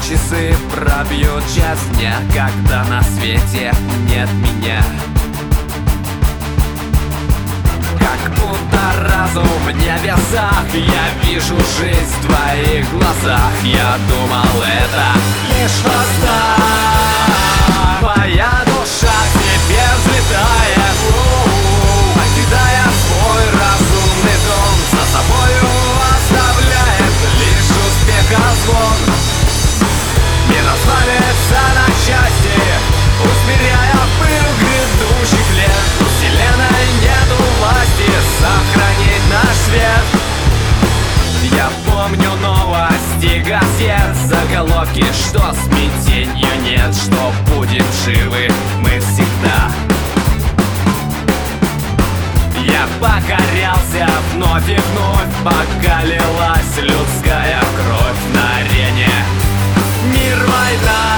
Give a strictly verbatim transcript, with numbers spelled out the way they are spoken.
часы пробьют час дня, когда на свете нет меня. Как будто разум в небесах, я вижу жизнь в твоих глазах. Я думал, это лишь воздах. Моя душа к тебе взлетает, покидая свой разумный дом, за собою оставляет лишь успех звон. Не развалится на части, усмиряя пыль грядущих лет. У вселенной нету власти сохранить наш свет. Я помню новости газет, заголовки, что смятенью нет, что будем живы мы всегда. Я покорялся вновь и вновь, пока лилась людская кровь на арене. Мир, война.